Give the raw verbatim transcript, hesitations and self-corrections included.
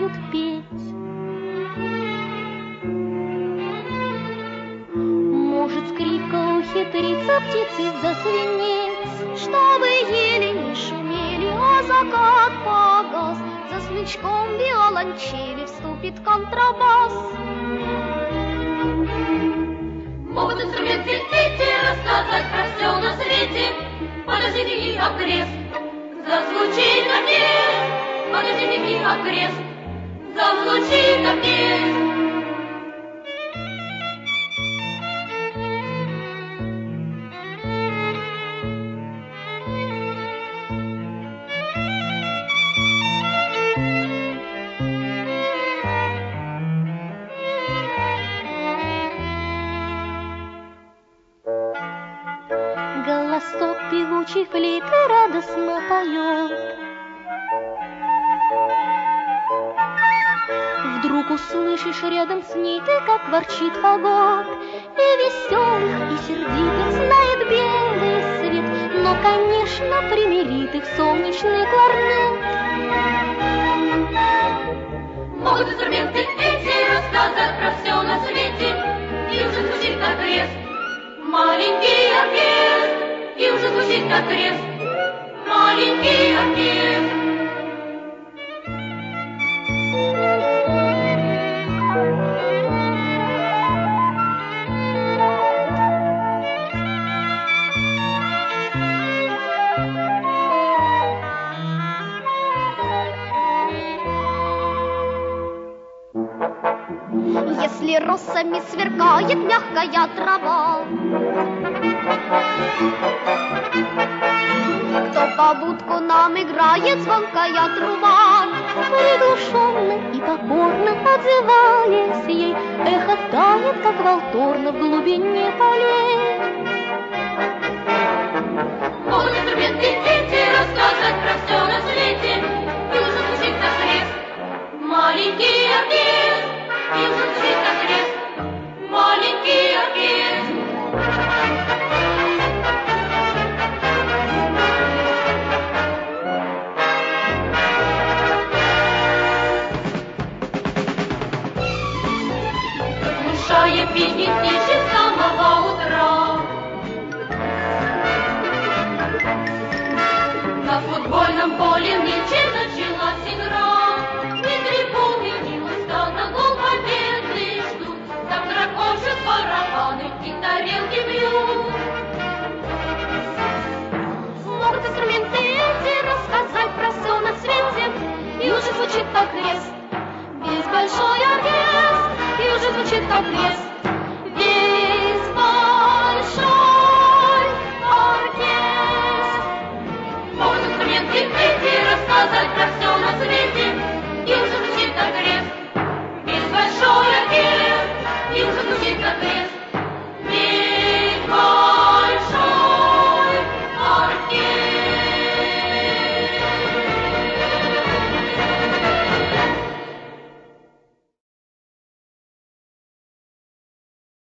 будут петь. Может, скрипка ухитрится птицы зазвенеть, чтобы ели не шумели, а закат погас. За смычком виолончели вступит контрабас. Могут инструменты эти рассказать про все на свете. Подождите и окрест, зазвучит оркестр. Подождите и окрест, зазвучит оркестр. Голосок певучий флейты радостно поет. Вдруг услышишь рядом с ней ты, как ворчит фагот. И веселых, и сердитых знает белый свет, но, конечно, примирит их солнечный кларнет. Могут инструменты эти рассказать про все на свете. И уже звучит как крест маленький оркестр. И уже звучит как крест маленький оркестр. Если росами сверкает мягкая трава, кто побудку нам играет звонкая труба, приглушенно и покорно отзываясь ей, эхо тает, как волторна в глубине полей. Могут инструменты эти рассказать про все на свете. И уже звучит как крест маленький оркестр. И уже звучит как крест маленький оркестр. Заглушая песни птичьи с самого утра, на футбольном поле нынче началась игра. И трибуны, и устало гол победы ждут. Там дракошат барабаны и тарелки бьют. Могут инструменты эти рассказать про все на свете. И уже звучит как крест, весь большой оркестр. И уже звучит как крест